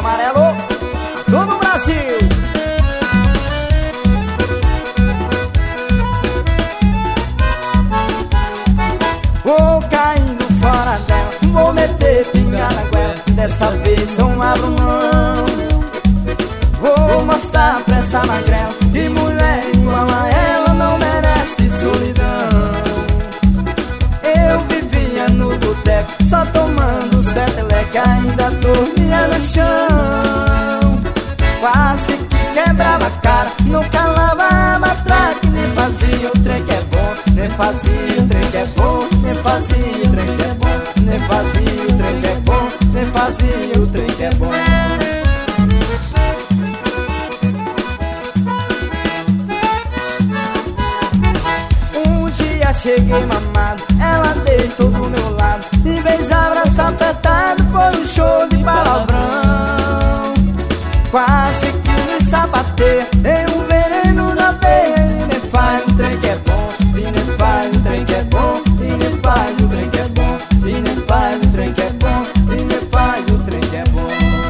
amarelo, todo o Brasil. Vou caindo fora dela, vou meter pinga na goela, dessa vez eu não abro mão. Vou mostrar pra essa magrela que mulher igual a ela não merece solidão. Eu vivia no boteco, só tomando os peteleque, ainda dormia no chão. Quase que quebrava a cara, não calava a matraca, nem fazia o trem que é bom, nem fazia o trem que é bom, nem fazia o trem que é bom, nem fazia o trem que é bom, nem fazia o trem que é bom. Cheguei mamado, ela deitou do meu lado, em vez de abraçar apertado, foi um show de palavrão. Quase que me sapateia, tem um veneno na veia, e nem faz um trem que é bom, e nem faz um trem que é bom, e nem faz um trem que é bom, e nem faz um trem que é bom, e nem faz um trem que é bom.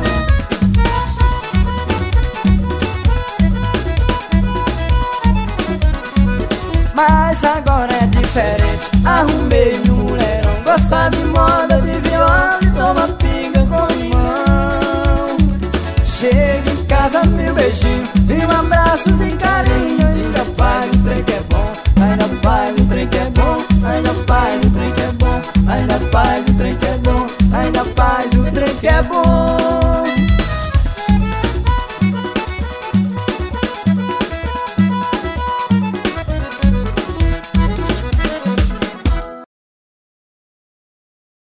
Mas agora é diferente, arrumei um mulherão, gosta de moda, de viola e toma pinga com limão. Chega em casa, meu beijinho e um abraço de carinho, ainda faz um trem que é bom, ainda faz um trem que é bom, ainda faz um trem que é bom, ainda faz um trem que é bom, ainda faz um trem que é bom.